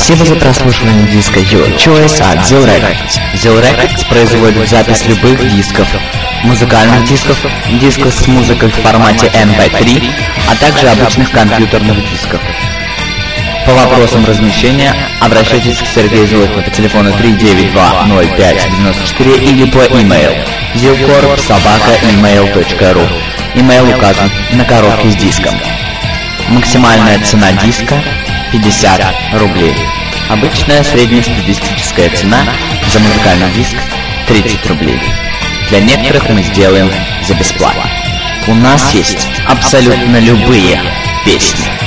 Спасибо за прослушивание диска Your Choice от Zil Records. Zil Records производит запись любых дисков, музыкальных дисков, дисков с музыкой в формате MP3, а также обычных компьютерных дисков. По вопросам размещения обращайтесь к Сергею Золотову по телефону 392-05-94 или по e-mail zilcorp@email.ru. Email указан на коробке с диском. Максимальная цена диска 50 рублей. Обычная среднестатистическая цена за музыкальный диск 30 рублей. Для некоторых мы сделаем за бесплатно. У нас есть абсолютно любые песни.